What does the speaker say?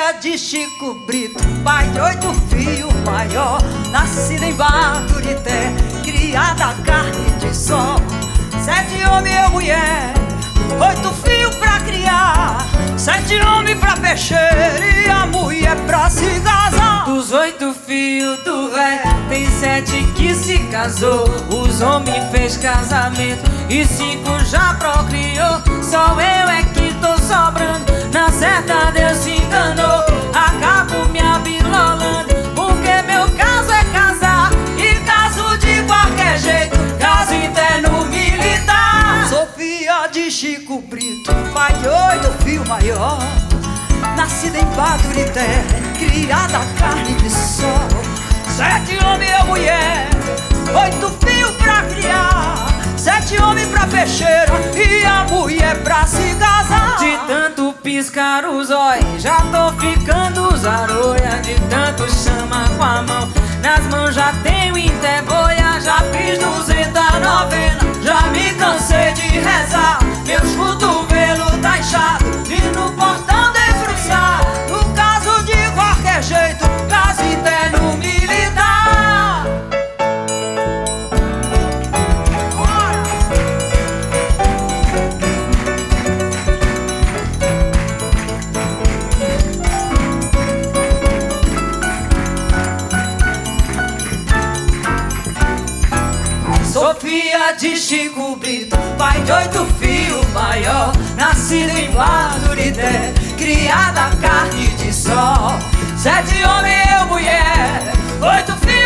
Sofia de Chico Brito, pai de 8 filhos, maior, nascida em Baturité, criada a carne de sol. 7 homens e mulher, 8 filhos pra criar, 7 homens pra peixeira e a mulher pra se casar. Dos 8 filhos do véi, tem 7 que se casou. Os homens fez casamento e 5 já procriou. Só eu é que tô sobrando, na certa Deus se enganou. Acabo me abilolando, porque meu caso é casar, e caso de qualquer jeito, caso interno militar. Sofia de Chico Brito, pai de 8 filhos, maior, nascida em Baturité, criada a carne de sol. 7 homens e mulher, 8 filhos pra criar, 7 homens pra peixeira e a mulher pra se casar. De tanto piscar os olhos, já tô ficando zaroia. De tanto chama com a mão, nas mãos já tenho interboia. Já fiz 200 novenas, já me cansei de rezar. Meus cotovelos tá inchado e no portão defruçar. No caso de qualquer jeito, caso interno militar. Sofia de Chico Brito, pai de 8 filhos, maior, nascida em Baturité, criada a carne de sol. 7 homens e mulher, 8 filhos